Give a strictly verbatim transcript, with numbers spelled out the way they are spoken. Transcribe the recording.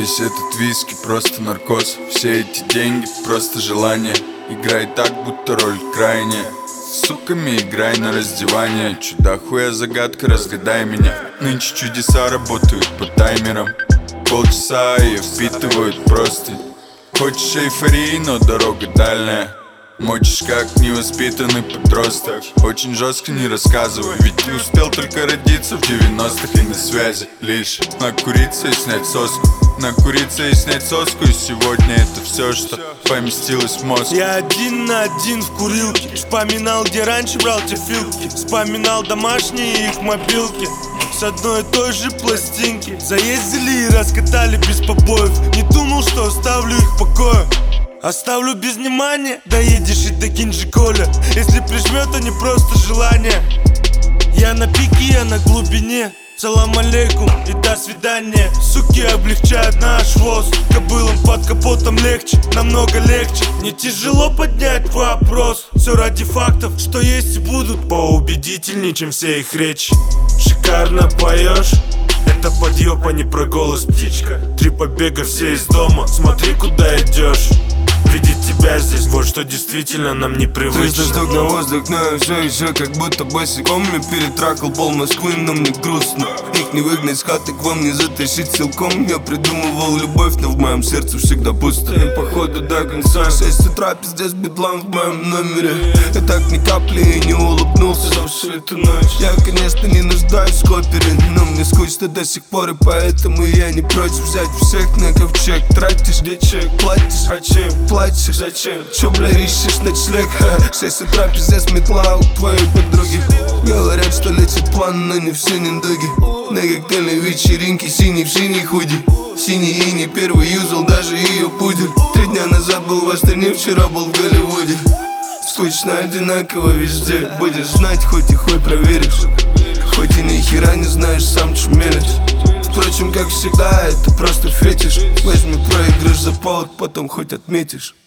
Весь этот виски просто наркоз. Все эти деньги просто желание. Играй так, будто роль крайняя. С суками играй на раздевание. Чудо хуя загадка, разгадай меня. Нынче чудеса работают по таймерам. Полчаса ее впитывают просто. Хочешь эйфории, но дорога дальняя. Мочишь как невоспитанный подросток. Очень жестко не рассказывай, ведь не успел только родиться в девяностых и на связи. Лишь накуриться и снять соску. Накуриться и снять соску, и сегодня это все, что поместилось в мозг. Я один на один в курилке. Вспоминал, где раньше брал те филки. Вспоминал домашние их мобилки с одной и той же пластинки. Заездили и раскатали без побоев. Не думал, что оставлю их в покое. Оставлю без внимания, доедешь и докинь же Коля. Если прижмет, то не просто желание. Я на пике, я на глубине. Салам алейкум и до свидания. Суки облегчают наш воз. Кобылам под капотом легче, намного легче. Мне тяжело поднять вопрос. Все ради фактов, что есть и будут поубедительней, чем все их речи. Шикарно поешь, это подъеб, а не про голос, птичка. Три побега, все из дома, смотри, куда идешь. Видеть тебя здесь, вот что действительно нам не привычно. Триста штук на воздух, но все еще как будто босиком. Я перетракал пол Москвы, но мне грустно. Их не выгнать с хаты, к вам не затащить силком. Я придумывал любовь, но в моем сердце всегда пусто. И походу до конца шесть утра, пиздец, бедлам в моем номере. Я так ни капли и не улыбнулся за всю эту ночь. Я, конечно, не нуждаюсь в копере, но мне скучно до сих пор, и поэтому я не против взять всех на ковчег. Тратишь, где чек, платишь, а чем платишь? Зачем? Чё, бля, ищешь ночлег? Шесть утра, пиздец, метла у твоей подруги. Говорят, что лечит план, но не все недуги. На коктейльной вечеринке синий в синий худи. Синий и не первый юзал, даже ее пудель. Три дня назад был в Астане, вчера был в Голливуде. Скучно одинаково везде. Будешь знать, хоть и хуй проверишь. Хоть и ни хера не знаешь, сам чумелец. Впрочем, как всегда, это просто фетиш. Возьми проигрыш за повод, потом хоть отметишь.